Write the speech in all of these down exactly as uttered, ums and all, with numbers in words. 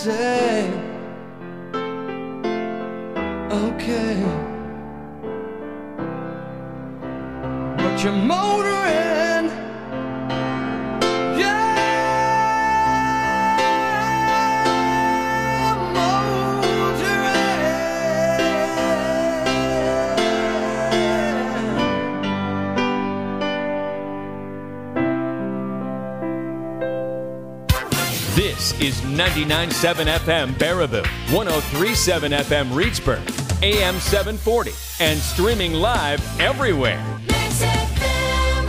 say, okay, but you're motoring, yeah, This is ninety-nine point seven F M Baraboo, one oh three point seven F M Reedsburg, A M seven forty, and streaming live everywhere. Max F M.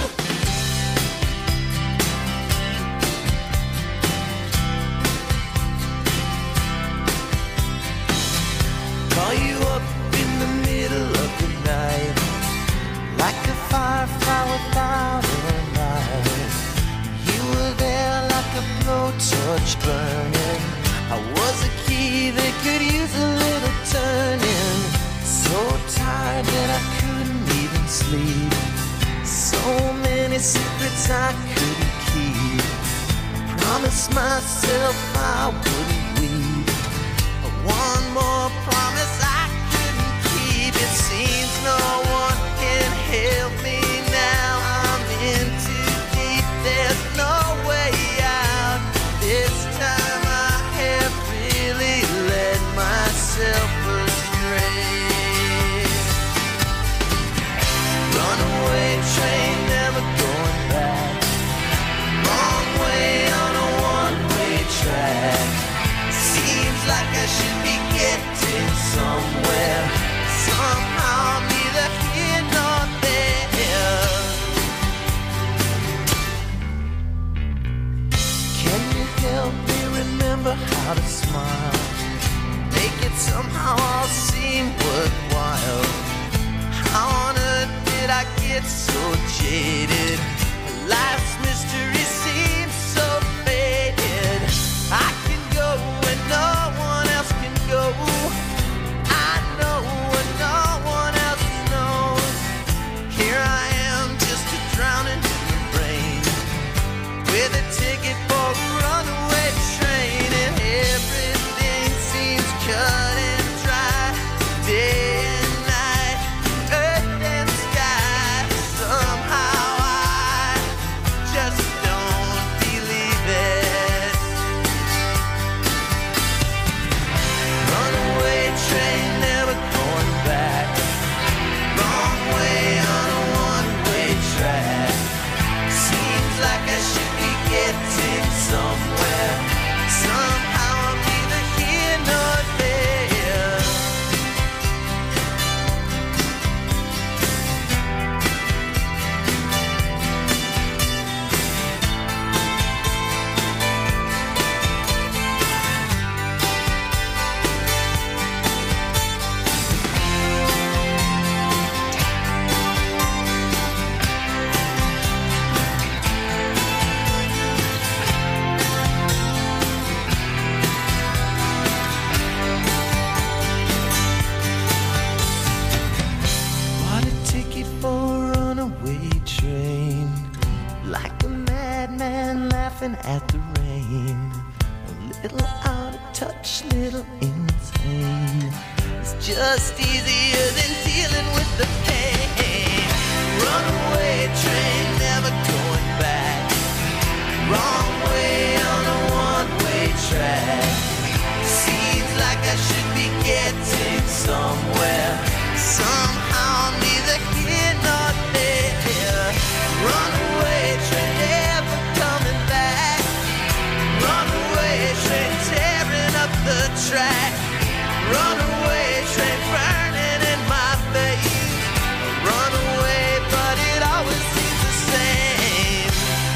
Call you up in the middle of the night, like a firefly without a light. You were there like a blowtorch burning. I was a key that could use a little turning. So tired that I couldn't even sleep. So many secrets I couldn't keep. I promised myself I wouldn't weep. One more promise I couldn't keep. It seems no one can help me now. I'm in too deep. There's no way out. This time I have really led myself astray. Runaway train, never going back. Wrong way on a one-way track. Seems like I should be getting somewhere. Somehow I'm neither here nor there. Can you help me remember how to smile? Make it somehow all seem worthwhile. How on earth did I get so jaded? Life's mystery seems so faded. I can go where no one else can go. I know where no one else knows. Here I am, just a drowning in the rain, with a ticket for a runaway train, and everything seems cut and dry. Day and night, earth and sky. Somehow I just don't believe it. Runaway train, never going back. Wrong way on a one-way track. Seems like I should be getting somewhere. Somehow I'm neither here nor there. Bought a ticket for a runaway train, like a madman laughing at the rain. A little out of touch, little insane. It's just easier than dealing with the pain. Runaway train, never going back. Wrong way on a one-way track. Seems like I should be getting somewhere. Somehow I'm neither here nor there. Runaway train, never coming back. Runaway train, tearing up the track. Runaway train, burning in my face. Runaway, but it always seems the same.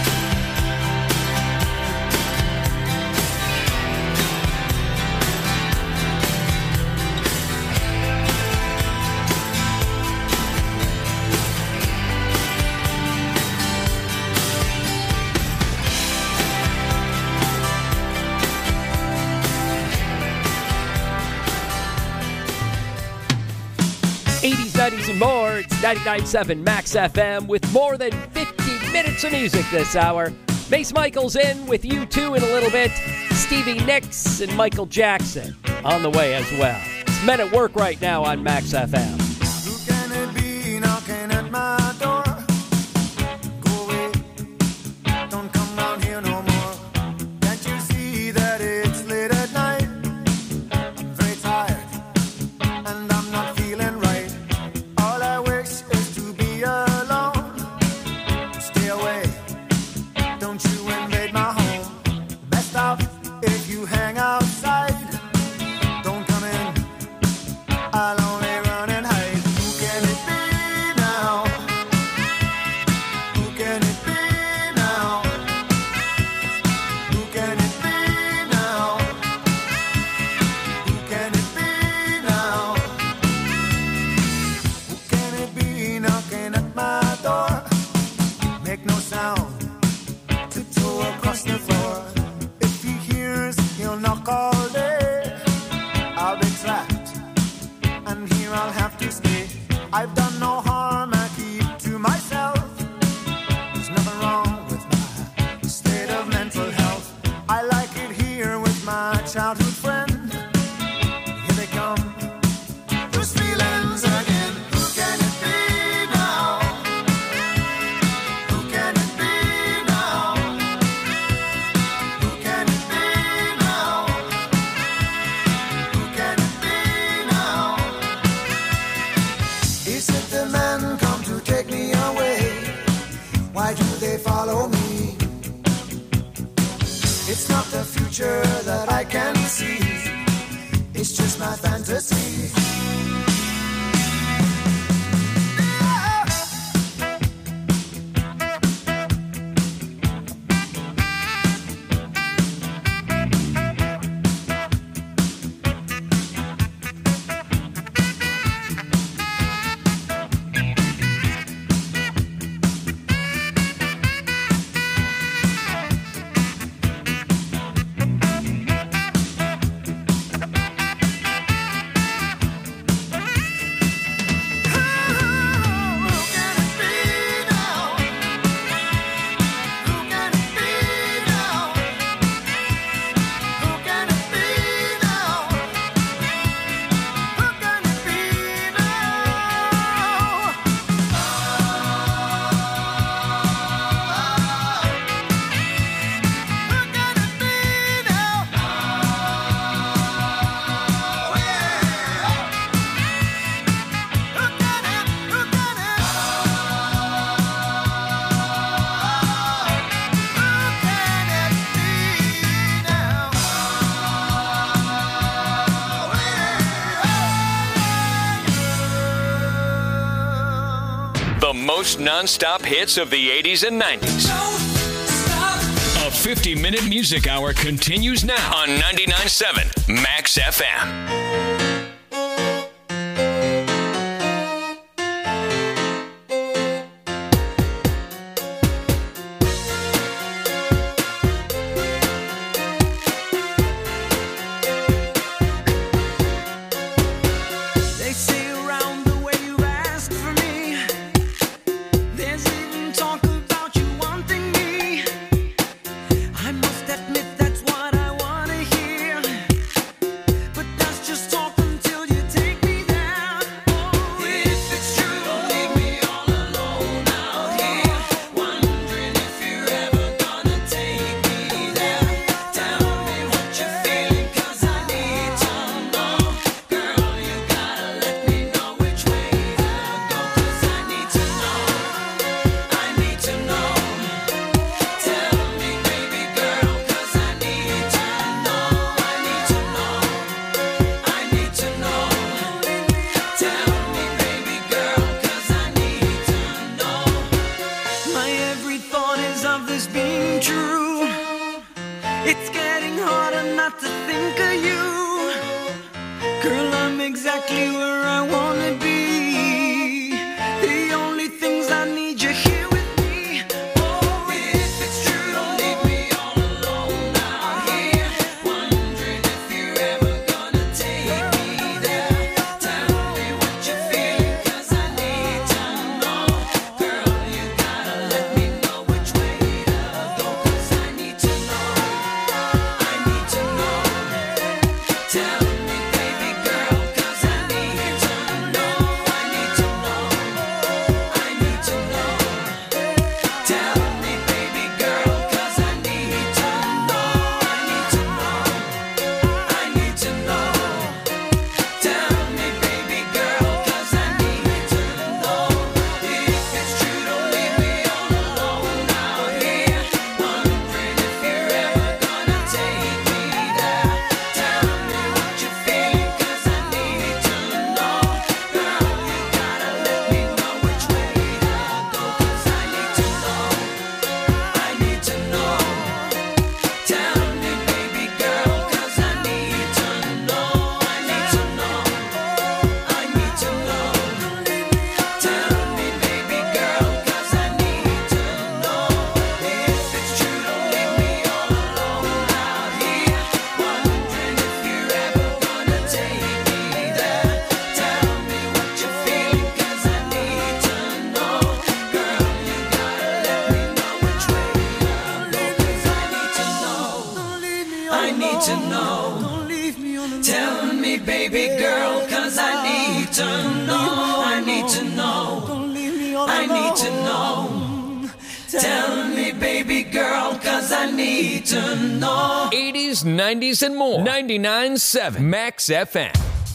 eighties, nineties, and more. It's ninety-nine point seven Max F M with more than fifty minutes of music this hour. Mace Michaels in with you two in a little bit. Stevie Nicks and Michael Jackson on the way as well. It's Men at Work right now on Max F M. Who can it be knocking at my door? Go away, don't come down here no more. Can't you see that it's late at night? I'm very tired and I'm not feeling right. All I wish is to be alone. Stay away, don't you invade my home. Best out if you hang outside. Don't come in, I'll only run and hide. Who can it be now? Who can it be now? Who can it be now? Who can it be now? Who can it be knocking at my door? Make no sound, tiptoe across the floor. If he hears, he'll knock all day. I'll be trapped, and here I'll have to stay. I've done no harm, I keep to myself. There's nothing wrong with my state of mental health. I like it here with my childhood friend. Here they come, those feelings again. Who can it be now? Who can it be now? Who can it be now? Who can it be now? Is it the men come to take me away? Why do they follow me? It's not the future that I can see. It's just my fantasy. The most non-stop hits of the eighties and nineties. A fifty-minute music hour continues now on ninety-nine point seven Max F M. They say around the way you ask for me, there's even talk about you wanting me. I must admit that's what I wanna hear, but that's just talk until you take me there. Oh, if it's true, don't leave me all alone out here, wondering if you're ever gonna take me there. Tell me what you're feeling, 'cause I need to know. Girl, you gotta let me know which way to go, 'cause I need to know. I need to know. Tell me, baby girl, 'cause I need to know. I need to know. I need to know. Tell me, baby girl, 'cause I need to know. My every thought is of this being true. It's getting harder not to think of you. Girl, I'm exactly where I wanna be. The only things I need you here with me. Oh, if it's true, don't leave me all alone out here, wondering if you're ever gonna take me there. Tell me what you're feeling, 'cause I need to know. Girl, you gotta let me know which way to go, 'cause I need to know. I need to to know, I need to know, Don't leave me all I alone. need to know. Tell me, baby girl, cause I need to know. eighties, nineties, and more. ninety-nine point seven Max F M.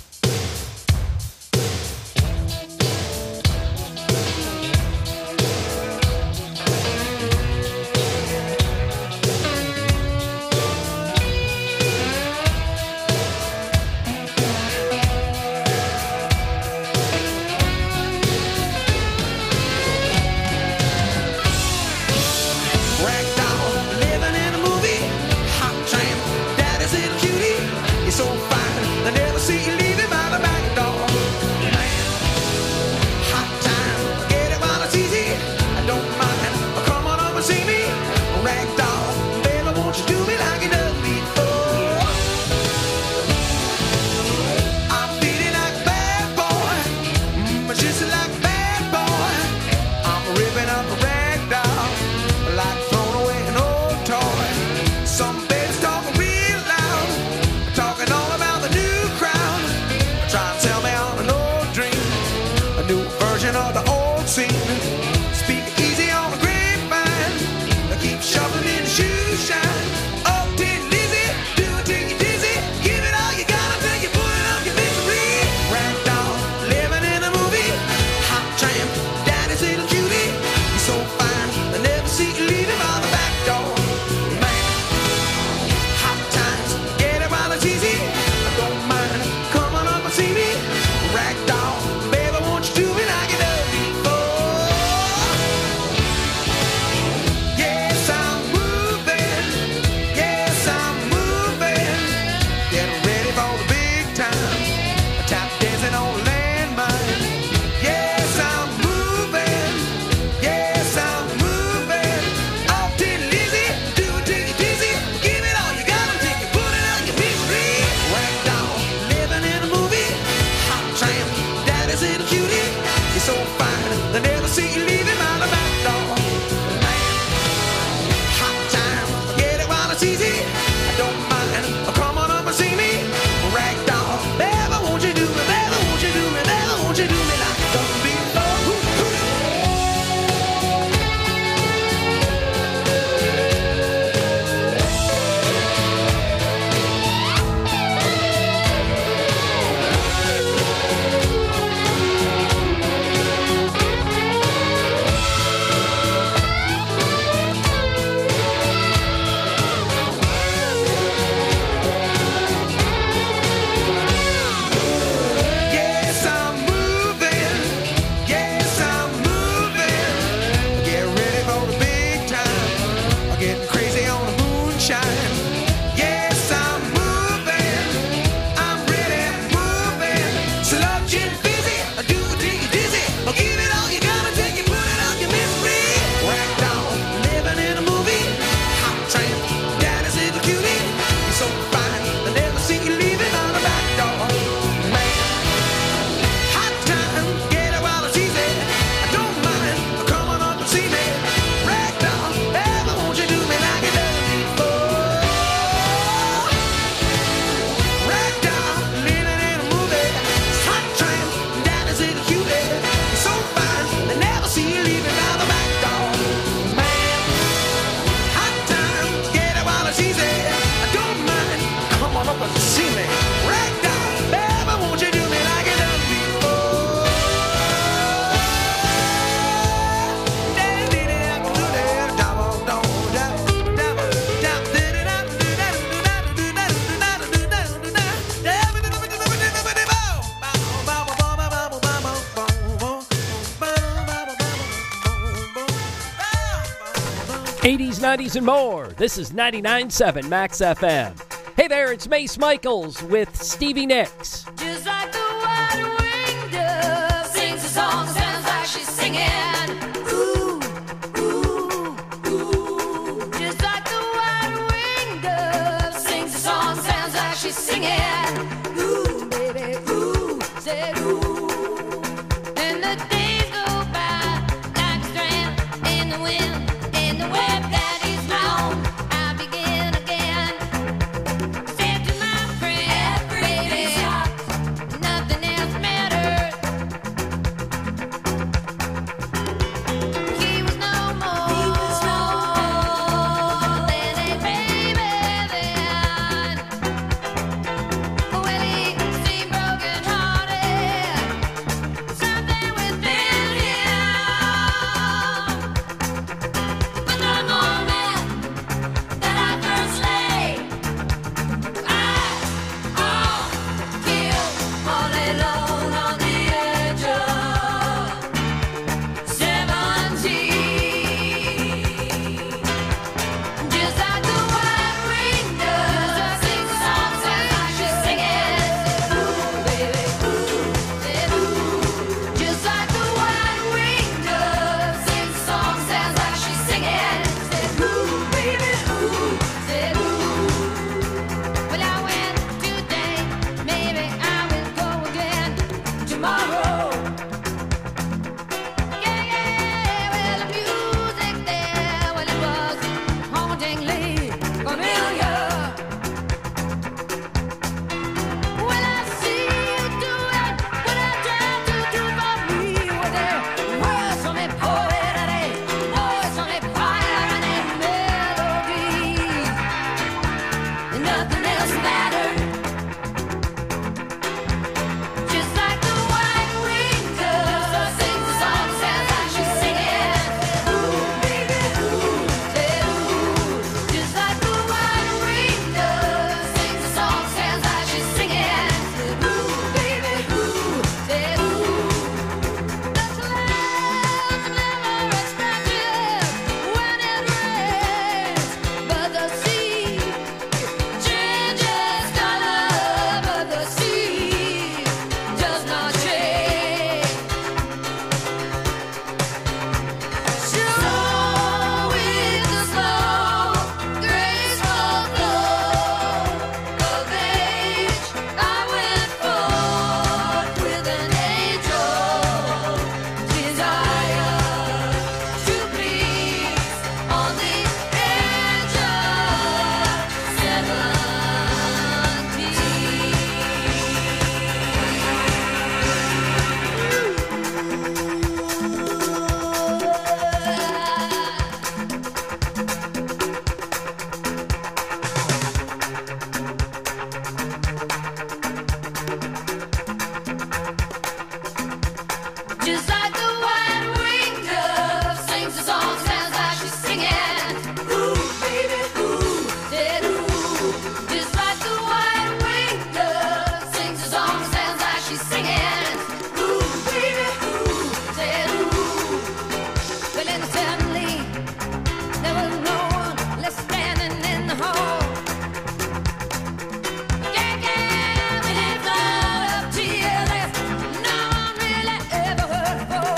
Ragdoll, living in a movie. Hot tramp, daddy's little cutie. You're so fine, I never see you leaving by the back door. Man, hot time, get it while it's easy. I don't mind, come on over and see me. Ragdoll, baby, won't you do me like you done before? I'm feeling like a bad boy, mm, just like a bad boy. I'm ripping up a ragdoll, like throwing away an old toy. Some babies talking real loud, talking all about the new crown. Try to tell me on an old dream, a new version of the old scene. Speak easy on the grapevine, I keep shoveling in the shoe shine. Oh, Tin Lizzy, do it till you're dizzy. Give it all you got until you put it on your misery. Ragdoll, living in a movie. Hot tramp, daddy's little cutie. You're so fine, I never see you leaving by the back door. Man, hot times, get it while it's easy. I don't mind, come on up and see me. Ragdoll, baby, won't you do me like you done before? Yes, I'm moving. Yes, I'm moving. Getting ready for the big time. Tap dancing on a landmine. Yes, I'm moving. Yes, I'm moving. Oh, Tin Lizzy, do it till you're dizzy. Give it all you got until you put it on your misery. Ragdoll, living in a movie. Hot tramp, daddy's little cutie. You're so fine, they never see you leaving by the back door. Man, hot time, get it while it's easy. I don't mind, come on up and see me. Ragdoll, baby, won't you do me, baby, won't you do me, baby, won't you do me like you done before? Ooh, ooh. Yes, I'm moving. Yes, I'm moving. Get ready for the big time. I'm getting crazy on the moonshine. Yes, I'm moving. I'm really moving. Sludging busy. I do it till you're dizzy. I'll give it all you got until you put it on your misery. Ragdoll, living in a movie. Hot tramp, daddy's little cutie. You're so fine, I never see you leaving on the back door. Man, hot time, get it while it's easy. I don't mind, come on up and see me. Ragdoll, baby, won't you do me like you done before? Ragdoll, living in a movie. Hot tramp, daddy's little cutie. You're so fine, they never see you leaving by the back door. Man, hot time, get it while it's easy. I don't mind, come on up and see me. Ragdoll, baby, won't you do me like you done before? eighties, nineties, and more. This is ninety-nine point seven Max F M. Hey there, it's Mace Michaels with Stevie Nicks. Just like the white winged dove sings a song, sounds like she's singing. Ooh, ooh, ooh. Just like the white winged dove sings a song, sounds like she's singing. Ooh, baby, ooh, said ooh. And the days go by like a strand in the wind, in the web that is round. I begin again. Said to my friend, baby, Just like the white-winged dove sings a song, sounds like she's singing. Ooh, baby, ooh, said ooh. Just like the white-winged dove sings a song, sounds like she's singing. Ooh, baby, ooh, said ooh. Well, then suddenly there was no one left standing in the hall. Yeah, yeah, and it flooded up to your left. No one really ever heard before.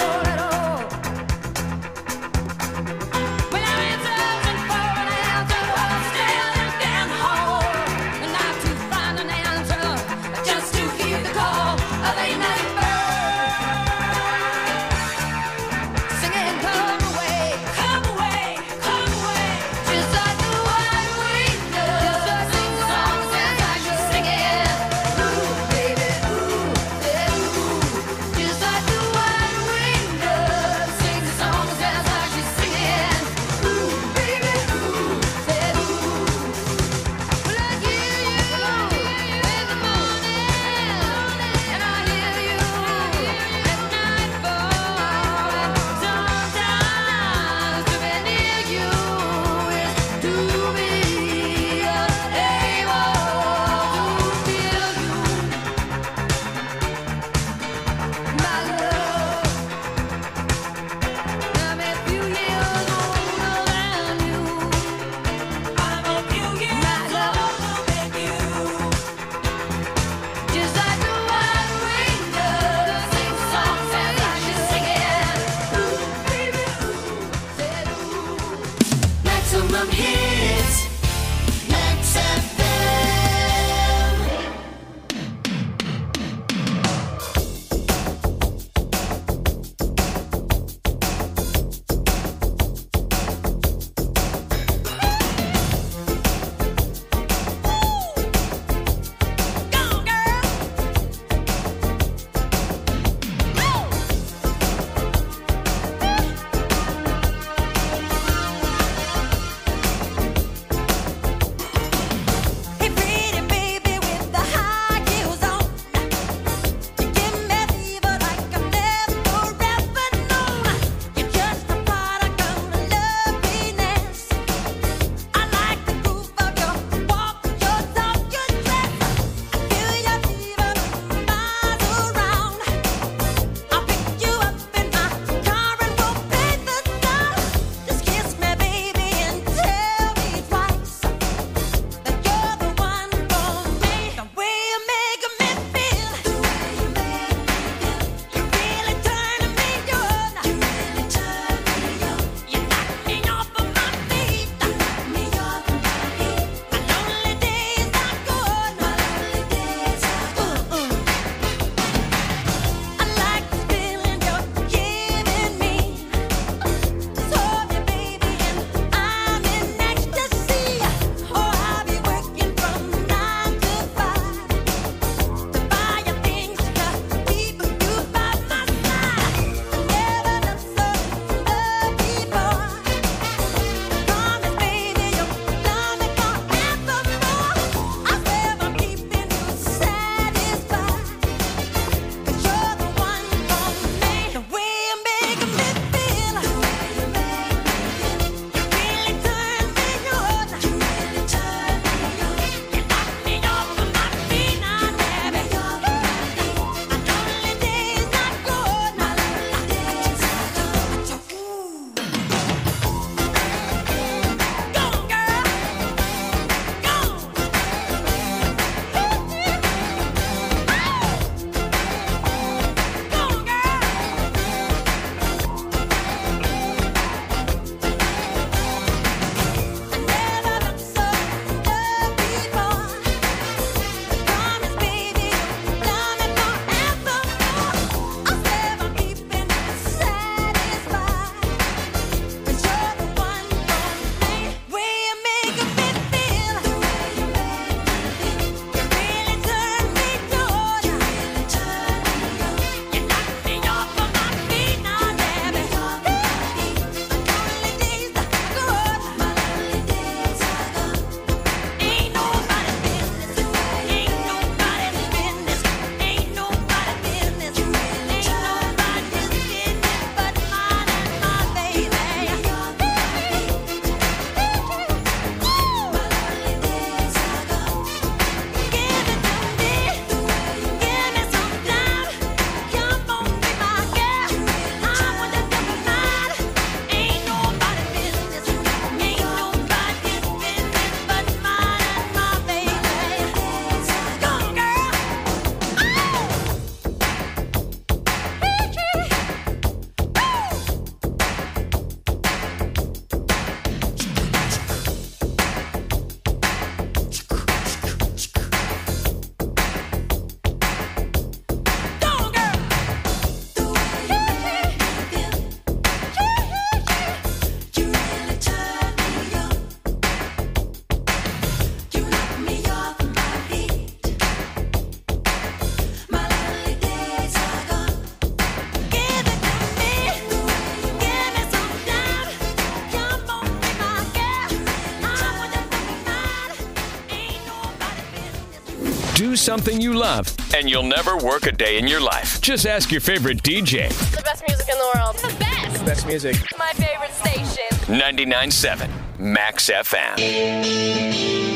do something you love, and you'll never work a day in your life. Just ask your favorite D J. The best music in the world. The best. Best music. My favorite station. ninety-nine point seven Max F M.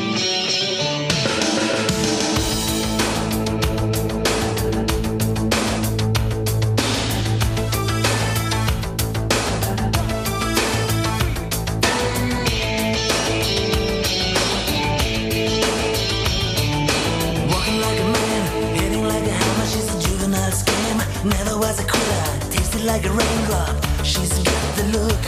Never was a quitter, tasted like a raindrop. She's got the look.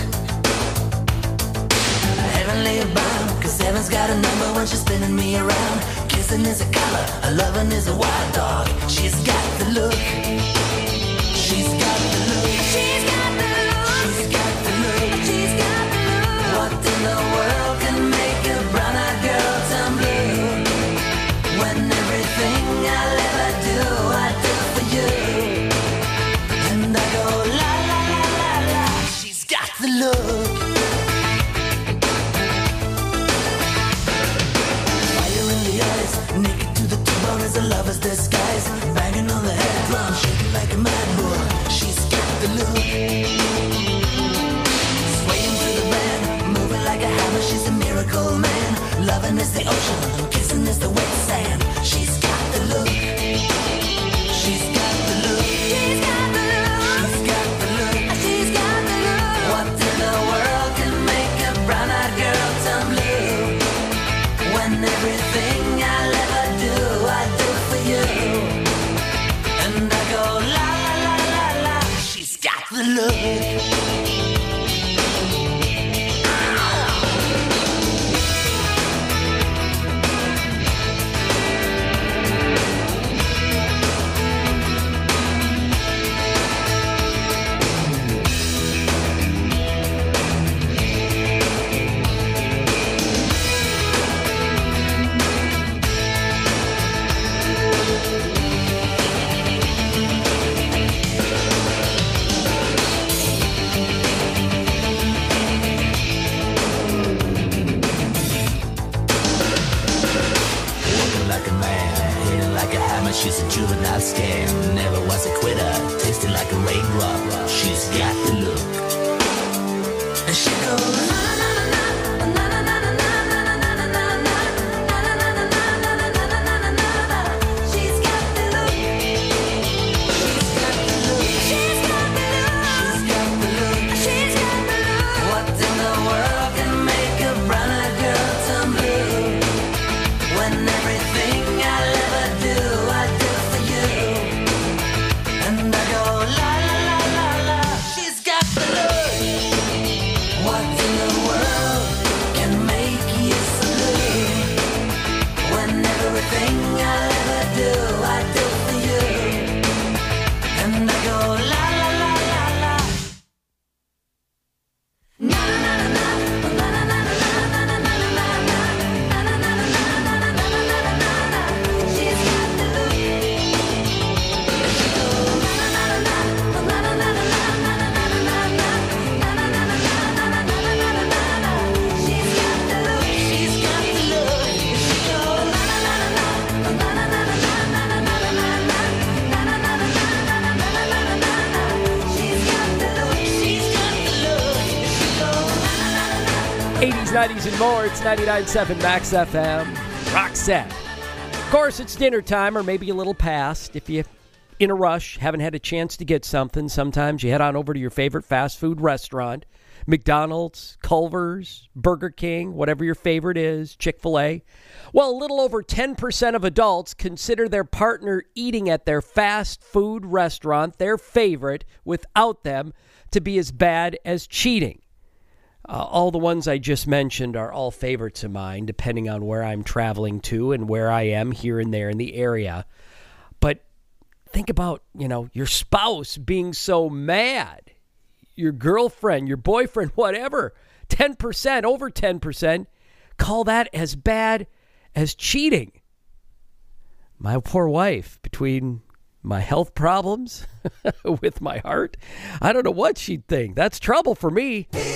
Heavenly bound, cause heaven's got a number when she's spinning me around. Kissing is a color, a loving is a wild dog. She's got the look. She's got the look. She's got the look. She's got the look. She's got the look. What in the world can make a brown-eyed girl turn blue? When everything I'll ever do, I do for you. And I go la la la la la. She's got the look. Fire in the eyes, naked to the bone as a lover's disguise. Banging on the head drum, shaking like a mad bull. She's got the look. Swaying through the band, moving like a hammer. She's a miracle man. Loving is the ocean, kissing is the wet sand. She's got the look. She's got the look. She's got the look. She's got the look. She's got the look. What in the world can make a brown-eyed girl turn blue? When everything I'll ever do, I do for you. And I go la la la la la. She's got the look. She's a juvenile scam, never was a quitter, tasted like a raindrop. She's got the look. And she goes na na na na na na na na na na na na na. She's got the look. She's got the look. She's got the look. She's got the look. She's got the look. What in the world can make a brown-eyed girl turn blue? When everything I'll ever do, I do for you. And I go la la la la la. She's got the look. What in the world can make you so blue? When everything I'll ever do, I do for you. And I go la la la la la. Na na na na na na na na na na na na na na na na na. She's got the look. She goes na na na na na na na na na na na na na. She's got the look. She's got the look. She goes na na na na na na na na na na na na na na na. She's got the look. She's got the look. She goes na na na na. eighties, nineties, and more. It's ninety-nine point seven Max F M. Roxette. Of course, it's dinner time, or maybe a little past. If you're in a rush, haven't had a chance to get something, sometimes you head on over to your favorite fast food restaurant. McDonald's, Culver's, Burger King, whatever your favorite is, Chick-fil-A. Well, a little over ten percent of adults consider their partner eating at their fast food restaurant, their favorite, without them, to be as bad as cheating. Uh, all the ones I just mentioned are all favorites of mine, depending on where I'm traveling to and where I am here and there in the area. But think about, you know, your spouse being so mad, your girlfriend, your boyfriend, whatever, ten percent, over ten percent, call that as bad as cheating. My poor wife, between my health problems with my heart, I don't know what she'd think. That's trouble for me.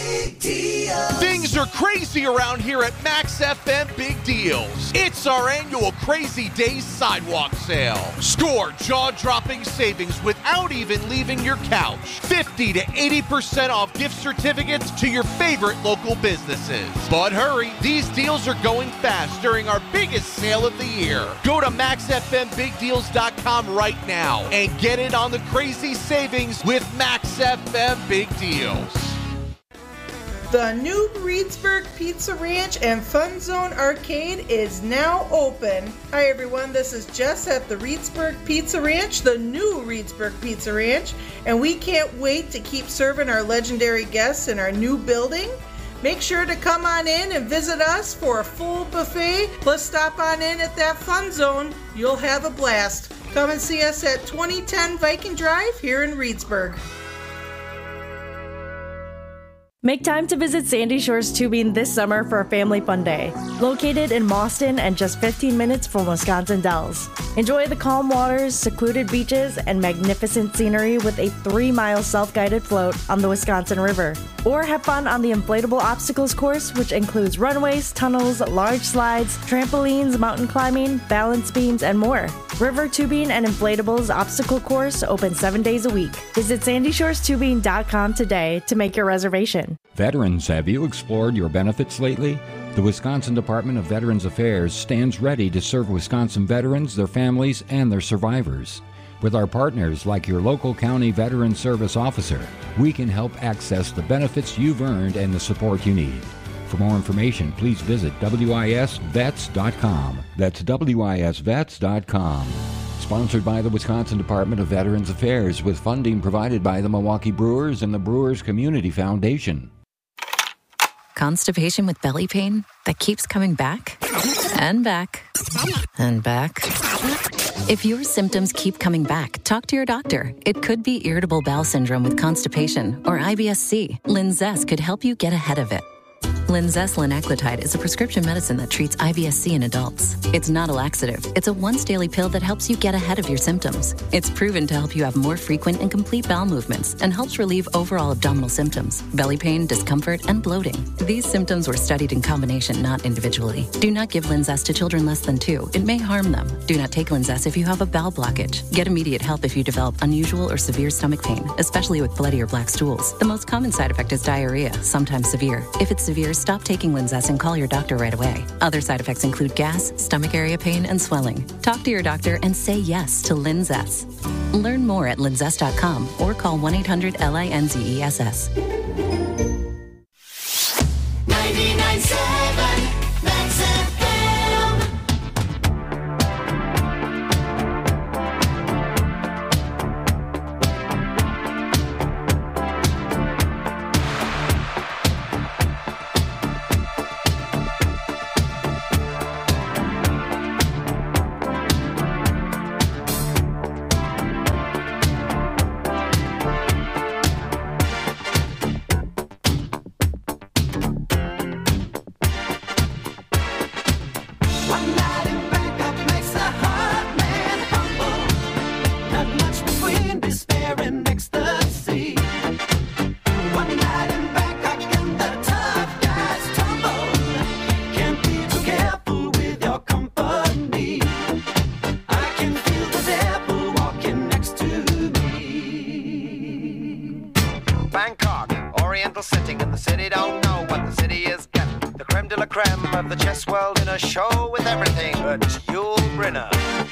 deals. Things are crazy around here at Max F M Big Deals. It's our annual Crazy Days Sidewalk Sale. Score jaw-dropping savings without even leaving your couch. fifty to eighty percent off gift certificates to your favorite local businesses. But hurry, these deals are going fast during our biggest sale of the year. Go to max f m big deals dot com right now and get in on the crazy savings with Max F M Big Deals. The new Reedsburg Pizza Ranch and Fun Zone Arcade is now open. Hi everyone, this is Jess at the Reedsburg Pizza Ranch, the new Reedsburg Pizza Ranch, and we can't wait to keep serving our legendary guests in our new building. Make sure to come on in and visit us for a full buffet, plus stop on in at that Fun Zone. You'll have a blast. Come and see us at twenty ten Viking Drive here in Reedsburg. Make time to visit Sandy Shores Tubing this summer for a family fun day. Located in Mauston and just fifteen minutes from Wisconsin Dells. Enjoy the calm waters, secluded beaches, and magnificent scenery with a three-mile self-guided float on the Wisconsin River. Or have fun on the inflatable obstacles course, which includes runways, tunnels, large slides, trampolines, mountain climbing, balance beams, and more. River Tubing and Inflatables Obstacle Course open seven days a week. Visit sandy shores tubing dot com today to make your reservation. Veterans, have you explored your benefits lately? The Wisconsin Department of Veterans Affairs stands ready to serve Wisconsin veterans, their families, and their survivors. With our partners like your local county veteran service officer, we can help access the benefits you've earned and the support you need. For more information, please visit w i s vets dot com. That's w i s vets dot com. Sponsored by the Wisconsin Department of Veterans Affairs with funding provided by the Milwaukee Brewers and the Brewers Community Foundation. Constipation with belly pain that keeps coming back and back and back. If your symptoms keep coming back, talk to your doctor. It could be irritable bowel syndrome with constipation or I B S C. Linzess could help you get ahead of it. Linzess linaclotide is a prescription medicine that treats I B S C in adults. It's not a laxative. It's a once-daily pill that helps you get ahead of your symptoms. It's proven to help you have more frequent and complete bowel movements and helps relieve overall abdominal symptoms, belly pain, discomfort, and bloating. These symptoms were studied in combination, not individually. Do not give Linzess to children less than two. It may harm them. Do not take Linzess if you have a bowel blockage. Get immediate help if you develop unusual or severe stomach pain, especially with bloody or black stools. The most common side effect is diarrhea, sometimes severe. If it's severe, stop taking Linzess and call your doctor right away. Other side effects include gas, stomach area pain, and swelling. Talk to your doctor and say yes to Linzess. Learn more at linzess dot com or call one eight hundred L I N Z E S S. ninety-nine point seven Max F M. Of the chess world in a show with everything but Yul Brynner.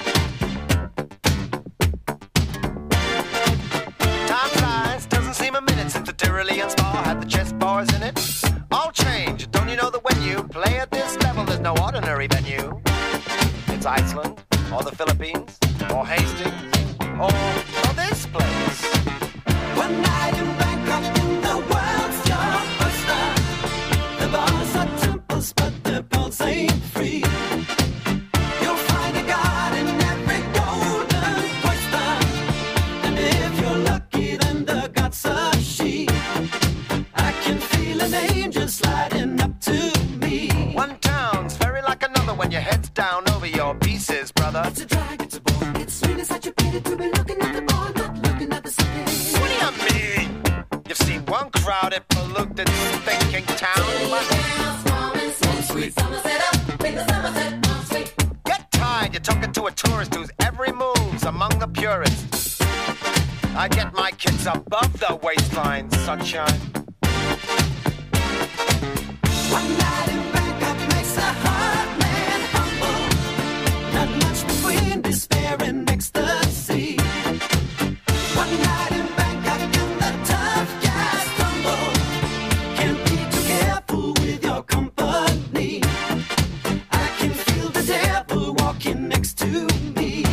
Time flies, doesn't seem a minute since the Tyrolean Spa had the chess bars in it. All change, don't you know that when you play at this level, there's no ordinary venue? It's Iceland, or the Philippines, or Hastings, or, or this place. One night in Bangkok in the world's blockbuster. The bars are temples, but the pulse ain't free. You'll find a god in every golden oyster. And if you're lucky, then the god's a she. I can feel an angel sliding up to me. One town's very like another when your head's down over your pieces, brother. It's a drag, it's a bore, it's really such a pity to be looking at the ball, not looking at the city. What do you mean? You've seen one crowded, polluted corrupted, stinking town. Get tired, you're talking to a tourist whose every move's among the purists. I get my kids above the waistline, sunshine. One night in Bangkok makes a hard man humble. Not much between despair and ecstasy. One night in Bangkok and the tough guys stumble. Can't be too careful with your company. I can feel the devil walking next to me.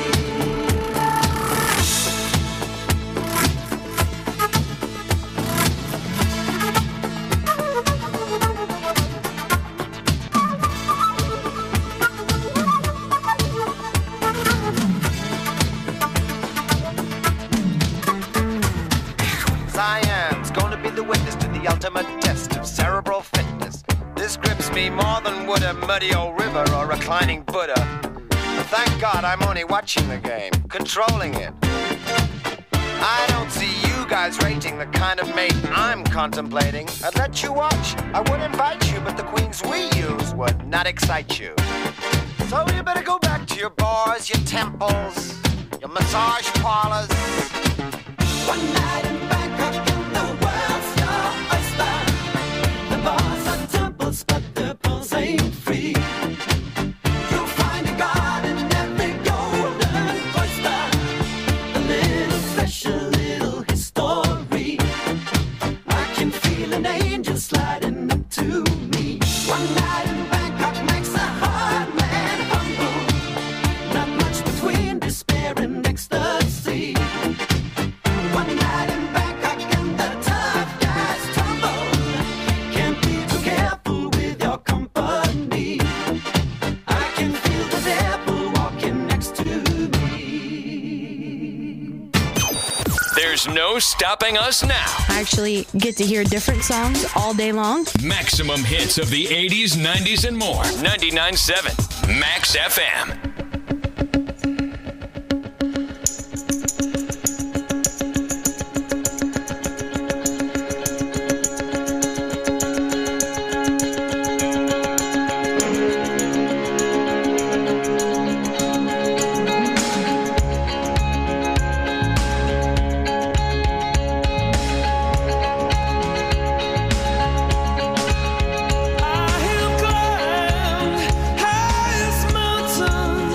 Cyan's gonna be the witness to the ultimate test of cerebral fitness. This grips me more than would a muddy old river or a reclining Buddha. But thank God I'm only watching the game, controlling it. I don't see you guys rating the kind of mate I'm contemplating. I'd let you watch, I would invite you, but the queens we use would not excite you. So you better go back to your bars, your temples, your massage parlors. One night in Bangkok and the world's your oyster. The bars are temples, but the pearls ain't free. You'll find a god in every golden oyster. A little flesh, a little history. I can feel an angel sliding up to me. One night in Bangkok makes a hard man humble. Not much between despair and ecstasy. One night in Bangkok and the tough guys tumble. Can't be too careful with your company. I can feel the devil walking next to me. There's no stopping us now. I actually get to hear different songs all day long. Maximum hits of the eighties, nineties, and more. ninety-nine point seven Max F M. I have climbed highest mountain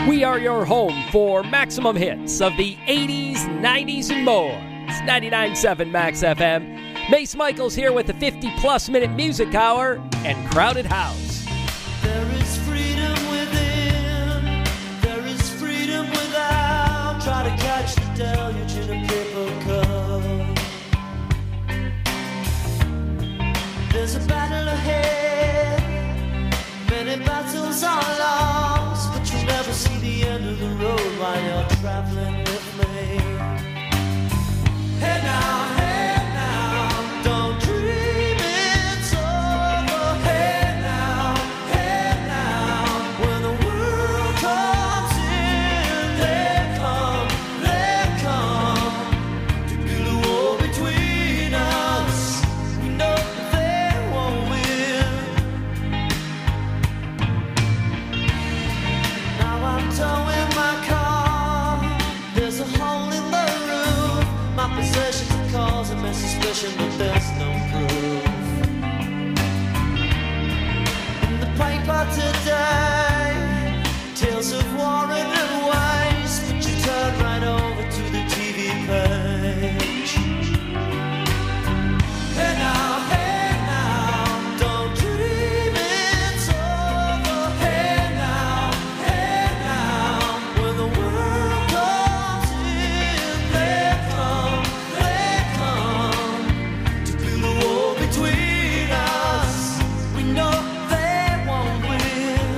We are your home for maximum hits of the eighties, nineties, and more. It's ninety-nine point seven Max F M. Mace Michaels here with the fifty-plus minute music hour and Crowded House. There is freedom within, there is freedom without. Try to catch the deluge in a paper cup. There's a battle ahead, many battles are lost, but you'll never see the end of the road while you're traveling with me. Hey now, hey now, don't dream it's over. Hey now, hey now, when the world comes in, they come, they come to build a wall between us. We know they won't win. Now I'm towing my car. There's a hole in the roof. My possessions are causing me suspicion, but there's no proof. In the paper today, tales of war and waste, but you turn right over to the T V page. Hey now, hey now, don't dream it's over. Hey now, hey now, when the world comes in, they come, they come to build a wall between us. We know they won't win.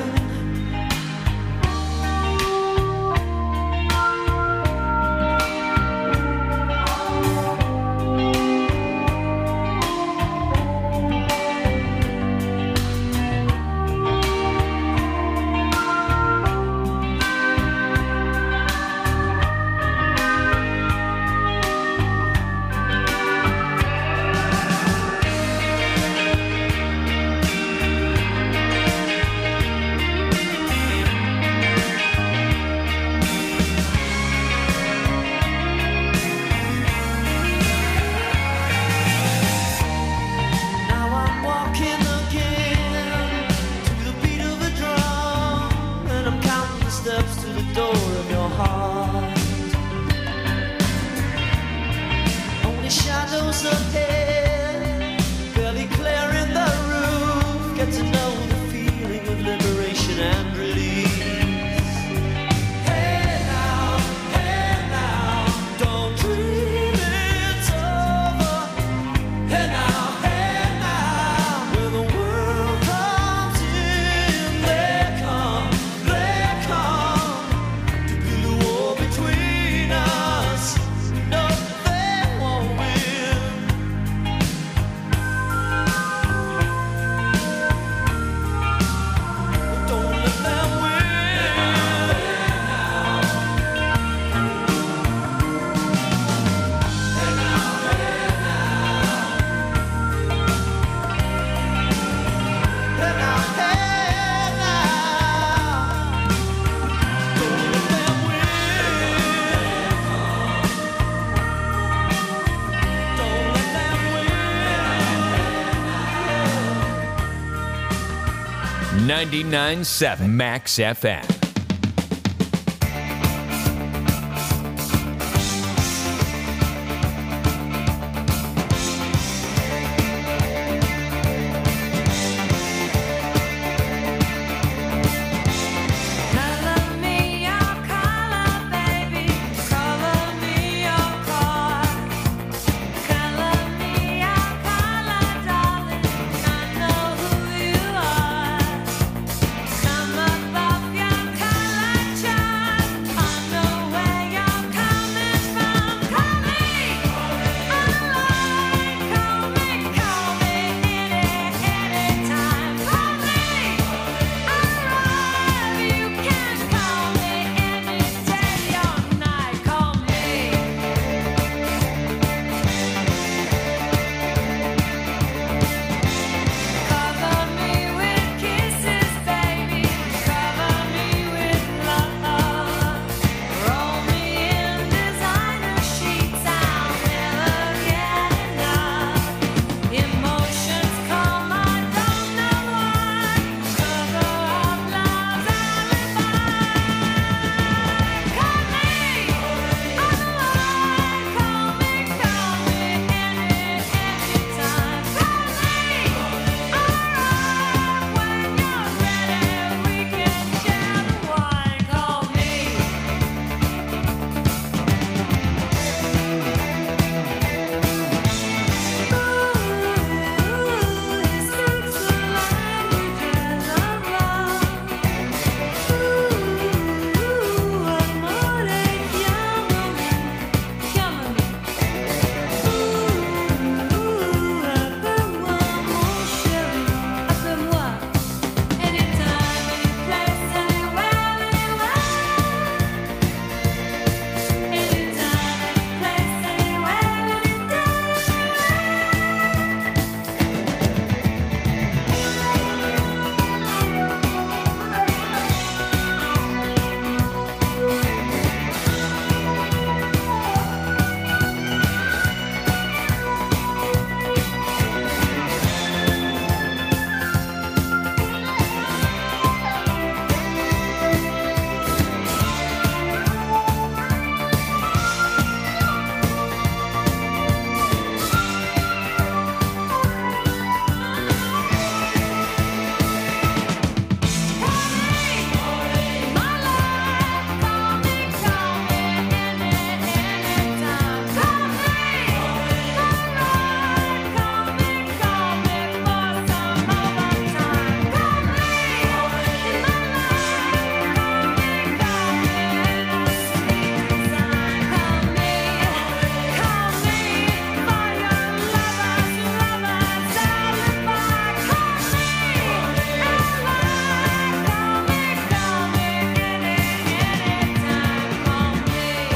Now I'm walking again to the beat of a drum, and I'm counting the steps to the door of your heart. Only shadows ahead, barely clearing the roof. Get to know the feeling of liberation and release. Hey now, hey now, don't dream it's over. Hey now, hey now, when the world comes in, they come, they come to build a wall between us. No, they won't win. Don't let them win. Hey now, hey now, don't let them win. Don't let them win. ninety-nine point seven Max F M. Color me your color, baby. Color me your car. Color me your color, darling. I know who you are. Come above your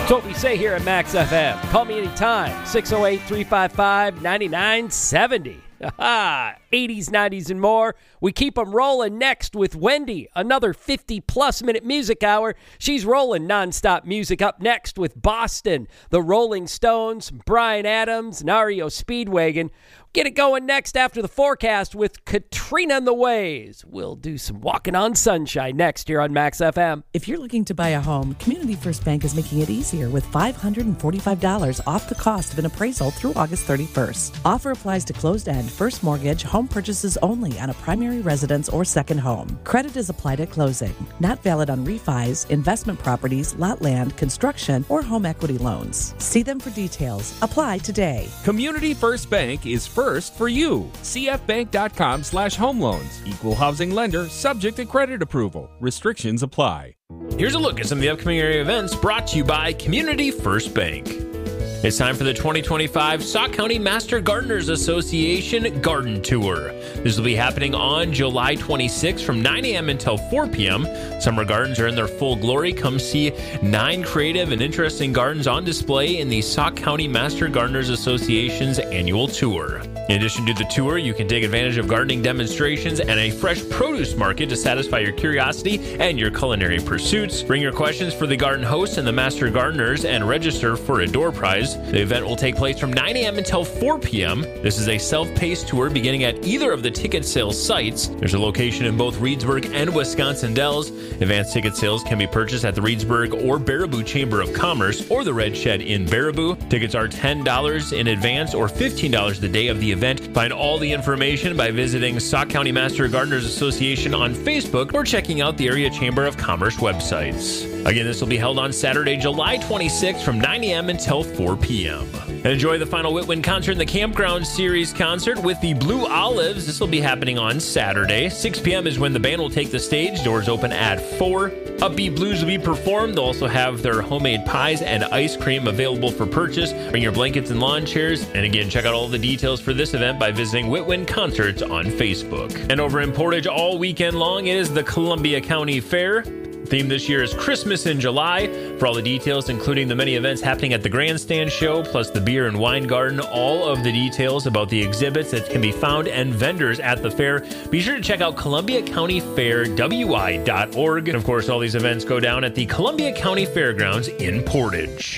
That's what we say here at Max F M. Call me anytime, six oh eight, three five five, nine nine seven oh. Aha! eighties, nineties, and more. We keep them rolling next with Wendy. Another fifty-plus minute music hour. She's rolling nonstop music. Up next with Boston, the Rolling Stones, Bryan Adams, and R E O Speedwagon. Get it going next after the forecast with Katrina and the Waves. We'll do some walking on sunshine next here on Max F M. If you're looking to buy a home, Community First Bank is making it easier with five hundred forty-five dollars off the cost of an appraisal through August thirty-first. Offer applies to closed-end, first mortgage, home purchases only on a primary residence or second home. Credit is applied at closing. Not valid on refis, investment properties, lot land, construction, or home equity loans. See them for details. Apply today. Community First Bank is first for you. C F bank dot com slash home loans. Equal housing lender, subject to credit approval. Restrictions apply. Here's a look at some of the upcoming area events brought to you by Community First Bank. It's time for the twenty twenty-five Sauk County Master Gardeners Association Garden Tour. This will be happening on July twenty-sixth from nine a.m. until four p.m. Summer gardens are in their full glory. Come see nine creative and interesting gardens on display in the Sauk County Master Gardeners Association's annual tour. In addition to the tour, you can take advantage of gardening demonstrations and a fresh produce market to satisfy your curiosity and your culinary pursuits. Bring your questions for the garden hosts and the Master Gardeners and register for a door prize. The event will take place from nine a.m. until four p.m. This is a self-paced tour beginning at either of the ticket sales sites. There's a location in both Reedsburg and Wisconsin Dells. Advanced ticket sales can be purchased at the Reedsburg or Baraboo Chamber of Commerce or the Red Shed in Baraboo. Tickets are ten dollars in advance or fifteen dollars the day of the event. Find all the information by visiting Sauk County Master Gardeners Association on Facebook or checking out the Area Chamber of Commerce websites. Again, this will be held on Saturday, July twenty-sixth from nine a.m. until four p.m. And enjoy the final Whitwin concert in the Campground Series concert with the Blue Olives. This will be happening on Saturday. six p.m. is when the band will take the stage. Doors open at four. Upbeat blues will be performed. They'll also have their homemade pies and ice cream available for purchase. Bring your blankets and lawn chairs. And again, check out all the details for this event by visiting Whitwin Concerts on Facebook. And over in Portage all weekend long is the Columbia County Fair. Theme this year is Christmas in July. For all the details, including the many events happening at the Grandstand Show, plus the beer and wine garden, all of the details about the exhibits that can be found and vendors at the fair, be sure to check out Columbia County Fair W I dot org. And of course, all these events go down at the Columbia County Fairgrounds in Portage.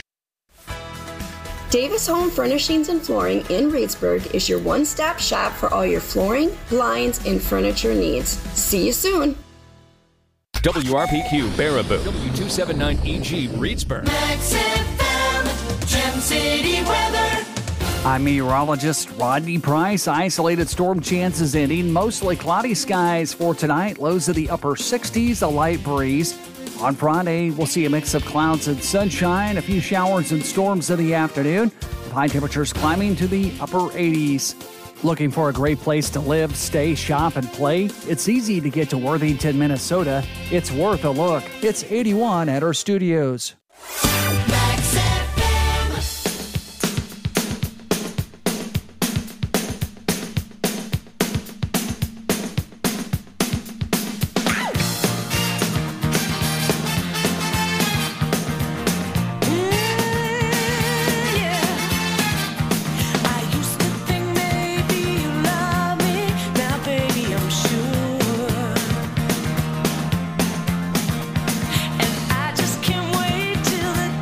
Davis Home Furnishings and Flooring in Reedsburg is your one-stop shop for all your flooring, blinds, and furniture needs. See you soon. W R P Q Baraboo, W two seventy-nine E G Reedsburg. Max F M, Gem City weather. I'm meteorologist Rodney Price. Isolated storm chances ending. Mostly cloudy skies for tonight. Lows of the upper sixties, a light breeze. On Friday, we'll see a mix of clouds and sunshine. A few showers and storms in the afternoon. High temperatures climbing to the upper eighties. Looking for a great place to live, stay, shop, and play? It's easy to get to Worthington, Minnesota. It's worth a look. It's eighty-one at our studios. Till the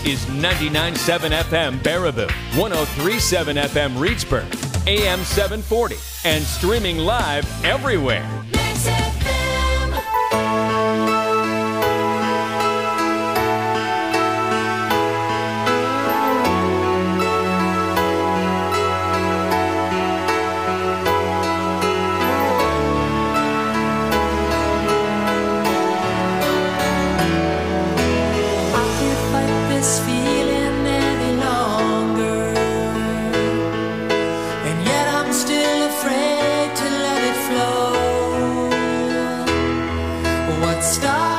is ninety-nine point seven F M Baraboo, one oh three point seven F M Reedsburg, A M seven forty, and streaming live everywhere. This feeling any longer, and yet I'm still afraid to let it flow. What started